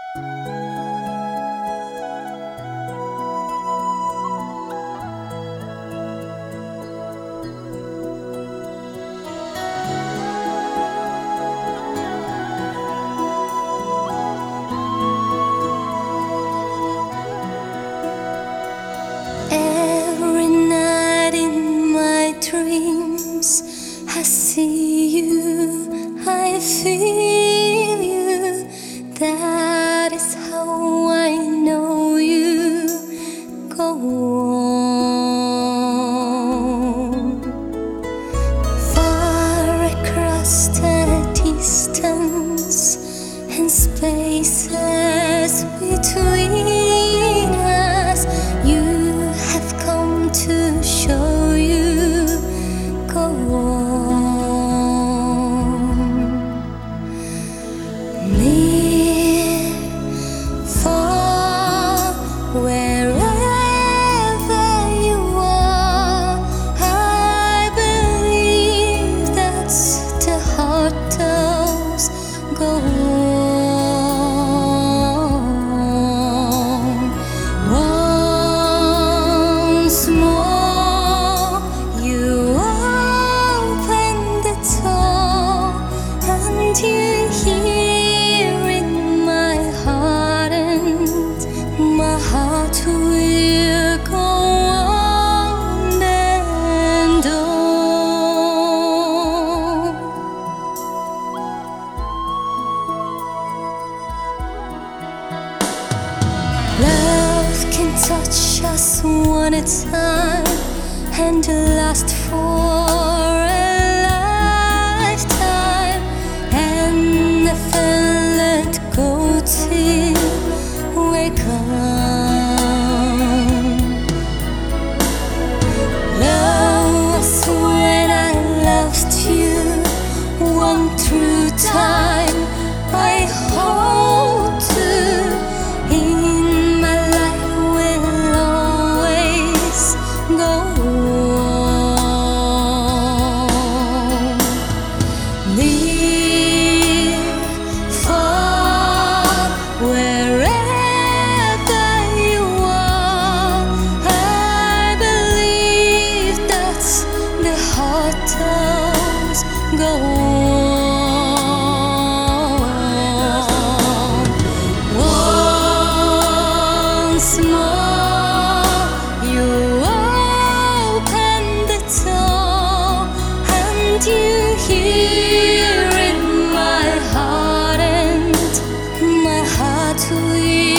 Every night in my dreams, I see you, I feel you. That is how I know you. Go on. Far across the distance and spaces between us, you have come to show you. Go on. Near, far, wherever you are, I believe that's the heart does. Go on. Once more, you open the door, and you hear in my heart, and my heart will go on and on. Love can touch us one at a time and last for a lifetime, and never let go till we're gone. Love was when I loved you, one through time. I hold to in my life will always go on. Near, far, wherever you are, I believe that's the heart does. Go on. Once more, you open the door, and you hear in my heart, and my heart will